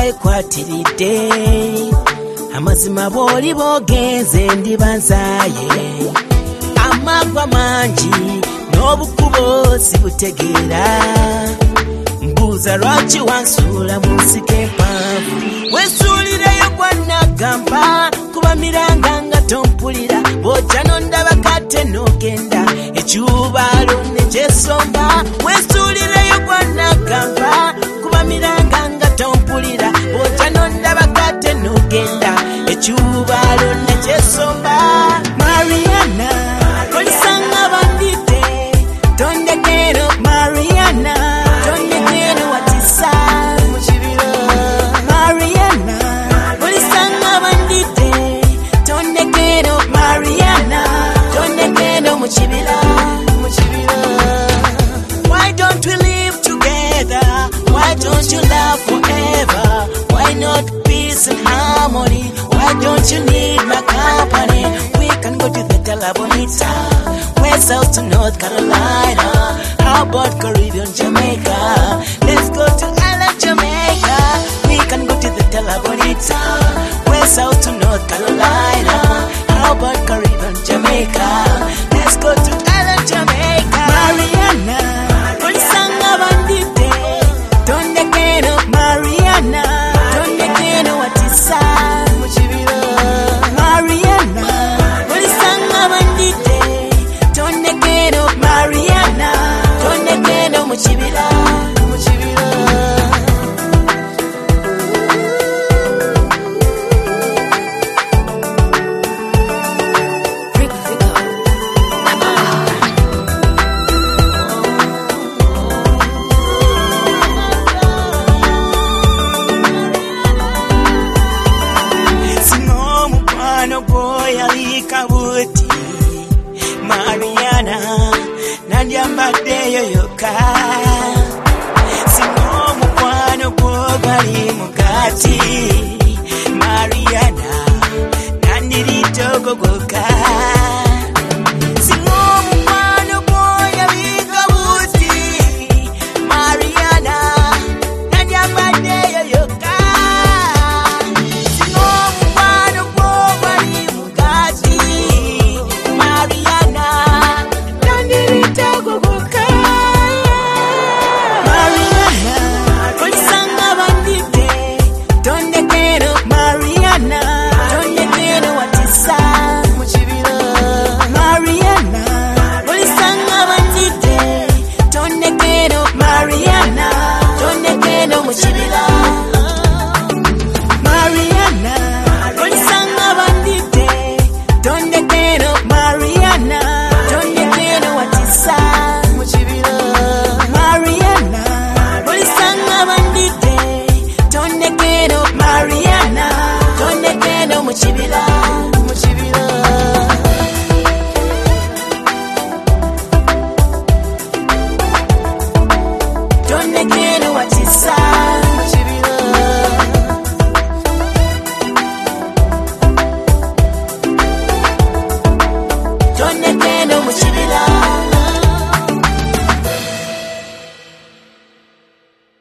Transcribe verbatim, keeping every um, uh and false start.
ekwatiride amazima boli bogenze ndibanzaye amagwa manji n'obukubo sibutegeera mbuuza lwaki wansula munsike mpavu wesuulireyo gwanagamba kuba miranga nga tompulira bw'ojja n'ondaba kate n'ogenda ekyubalo nekyesomba wesuulireyo gwanagamba kuba miranga nga tompulira bw'ojja n'ondaba kate n'ogenda ekyubalo nekyesomba Mariana kolisanga bandite tondekero Mariana tondekero watisa muchibiro Mariana kolisanga bandite tondekero Mariana tondekero muchibiro muchibiro Why don't we live together? Why don't you love forever? Why not peace and harmony? Why don't you need my company? We can go to the La Bonita, west south to North Carolina. How about Caribbean Jamaica? Let's go to Island Jamaica. We can go to the La Bonita, west south to North Carolina. How about Caribbean Jamaica? Let's go to Island Jamaica. Mariana, kolisanga bandite, tondekero Mariana, tondekero watisa muchibiro Mariana, kolisanga bandite, tondekero Mariana, tondekero muchibiro muchibiro Kabuti Mariana Nanyambade yoyoka Sino mukwano gwobali mugati Mariana Nandirito gogoka Sino mukwano gwobali kabuti Mariana Nanyambade yoyoka Mariana, don't let